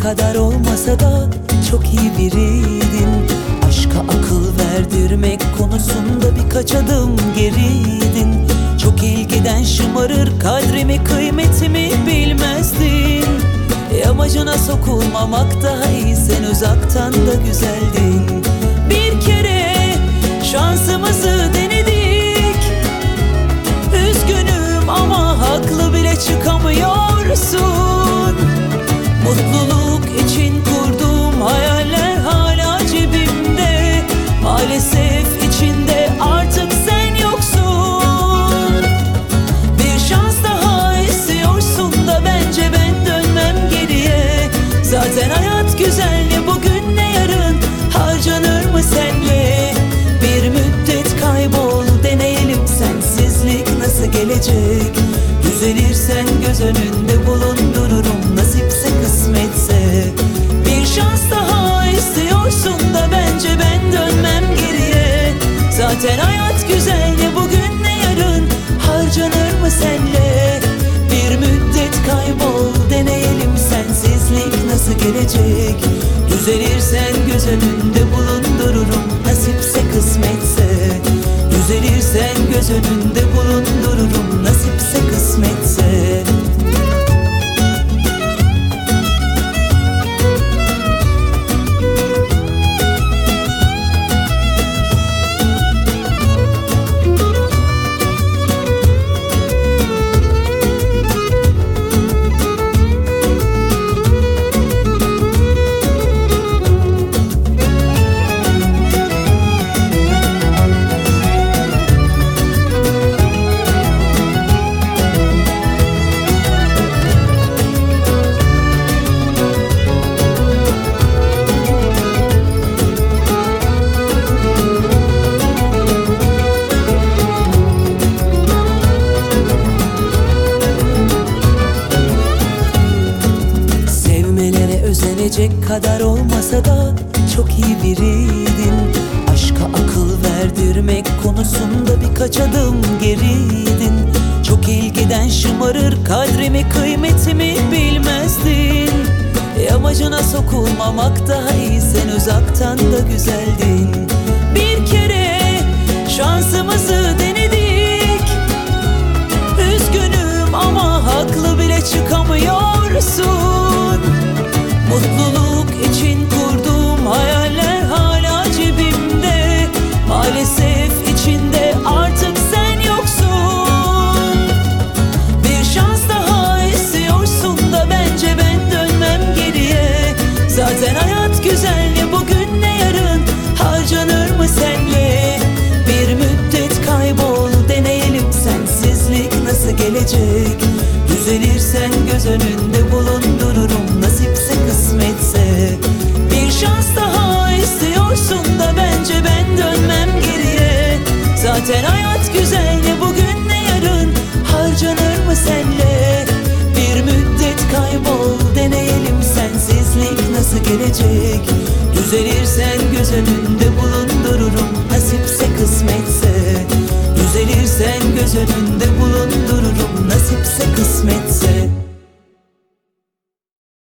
kadar olmasa da çok iyi biriydin. Aşka akıl verdirmek konusunda birkaç adım geriydin. Çok ilgiden şımarır, kadrimi kıymetimi bilmezdin. Amacına sokulmamak daha iyi, sen uzaktan da güzeldin. Bir kere şansımızı denedik, üzgünüm ama haklı bile çıkamıyorsun. Mutluluk için kurduğum hayaller hala cebimde, maalesef içinde artık sen yoksun. Bir şans daha istiyorsun da bence ben dönmem geriye. Zaten hayat güzel, ne bugün ne yarın, harcanır mı senle? Bir müddet kaybol, deneyelim, sensizlik nasıl gelecek? Düzelirsen göz önünde bulundururum, nasipse kısmetse. Bir şans daha istiyorsun da bence ben dönmem geriye. Zaten hayat güzel, ne bugün ne yarın, harcanır mı senle? Bir müddet kaybol, deneyelim, sensizlik nasıl gelecek? Düzelirsen göz önünde bulundururum, nasipse kısmetse. Düzelirsen göz önünde bulundururum, nasipse kısmetse. Özenecek kadar olmasa da çok iyi biriydin. Aşka akıl verdirmek konusunda birkaç adım geriydin. Çok ilgiden şımarır, kadrimi kıymetimi bilmezdin. Amacına sokulmamak daha iyi, sen uzaktan da güzeldin. Bir kere şansımızı denedik, üzgünüm ama haklı bile çıkamıyorsun. Mutluluk için kurduğum hayaller hala cebimde, maalesef içinde artık sen yoksun. Bir şans daha istiyorsun da bence ben dönmem geriye. Zaten hayat güzel, ne bugün ne yarın, harcanır mı senle? Bir müddet kaybol, deneyelim, sensizlik nasıl gelecek? Düzelirsen göz önünde bulundururum, nasipse kısmetse. Bir şans daha istiyorsun da bence ben dönmem geriye. Zaten hayat güzel, ne bugün ne yarın, harcanır mı senle? Bir müddet kaybol, deneyelim, sensizlik nasıl gelecek? Düzelirsen göz önünde bulundururum, nasipse kısmetse. Düzelirsen göz önünde bulundururum,